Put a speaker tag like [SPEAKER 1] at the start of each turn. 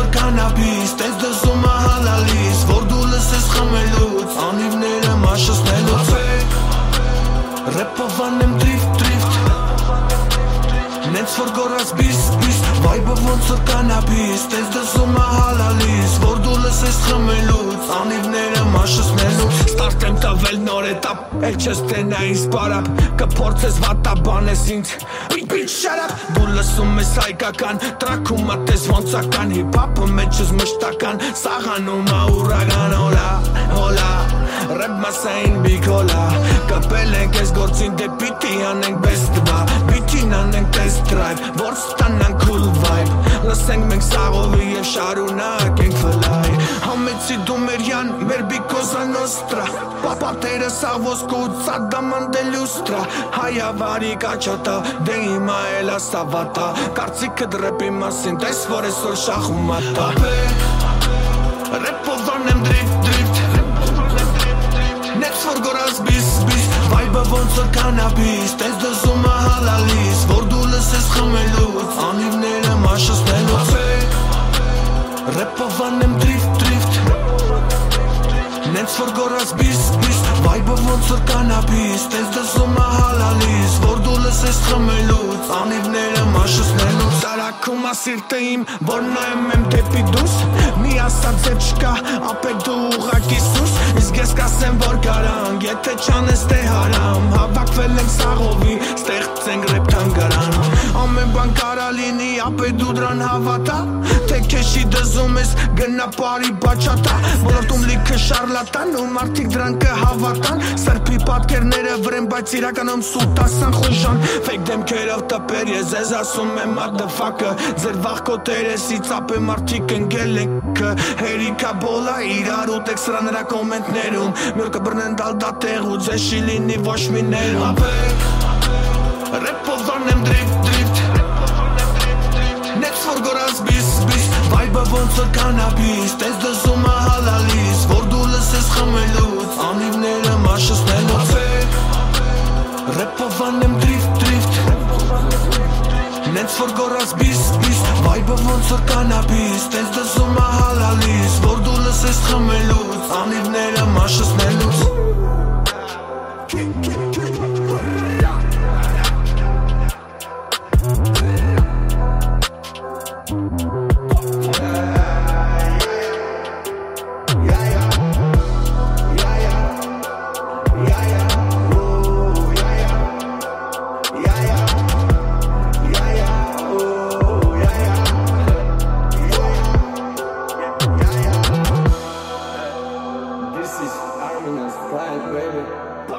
[SPEAKER 1] որ կանաբիս Տես դզում հալալիս Որ դու լսես խմելուց Անիվները մաշսնելուց Ռեպով անեմ դրիֆտ Նենց որ գորած բիս Վայբը ոնց որ կանաբիս Տես դզում հալալիս Որ դու լսես խմելուց Անիվները մաշսնելուց Ստարտեմ տվել նոր էտապ Էլ չես տենա ինձ պարապ Կփորձես վատաբանես ինձ Bitch shut up Դու լսում ես հայկական Տրաքում ատես ոնց ական Հիփ-հոփը մեջս մշտական Սաղանում ա ուրագան հոլա Ռեպ մասային բիգոլա Կպել ենք ես գործին դե պիտի անենք best բա Պիտին անենք test drive Որ ստանանք cool vibe Լսենք մենք սաղովի և շարունակ ենք ֆլայ Համեցի դու մերյան մեր բիկոզա նոստրա Պապատերը սաղ ոսկու ծադաման դե լյուստրա Հայավարի կաչատա դե հիմա էլ ասավատա Կարծիքդ ռեպի մասին տես որ այսօր շախումատա Ռեպով անեմ դրիֆտ Նեց որ գորած բիս Վայբը ոնց որ կանաբիս Տես դզում հալալիս Որ դու լսես խմելուց Անիվները մաշսնելուց Ռեպով անեմ դրիֆտ Նենց որ գորած բիս Վայբը ոնց որ կանաբիս Տես դզում հալալիս Որ դու լսես խմելուց Անիվները մաշսնելուց Սարաքում ասիրտը իմ Որ նայում եմ դեպի դուս Մի ասած է չկա Ապեկ դու ուղակի սուս Իսկ ես կասեմ որ կարանք Եթե չանես դե հարամ Հավաքվել ենք սաղովի Ստեղծենք ռեպ թանգարան Ամեն բան կարա լինի Ապեկ դու դրան հավատա Թե քեշի դզում ես Գնա պարի բաչատա Ոլորտում լիքը շարլատան ու մարդիկ դրան կհավատան Սրբի պատկերները վրեն բայց իրականում սուտ ասան խուժան Fake դեմքերով տպեր ես ես ասում եմ motherfucker Ձեր վախկոտերեսից ապե մարդիկ ընգել ենք Հերիքա բոլա իրար ուտեք սրա նրա կոմենտներում Մյուր կբրնեն դալ դատեղ ու ձեշի լինի ոչ մի ներում Ռեպով անեմ դրիֆտ Նեց որ գորած բիս Վայբը ոնց որ կանաբիս Տես դզում հալալիս Որ դու լսես խմելուց Անիվները մաշսնելուց Ռեպով անեմ դրիֆտ Նենց որ գորած բիս Վայբը ոնց որ կանաբիս Տես դզում հալալիս Որ դու լսես խմելուց Անիվները մաշսնելուց This is Armin's pride, baby.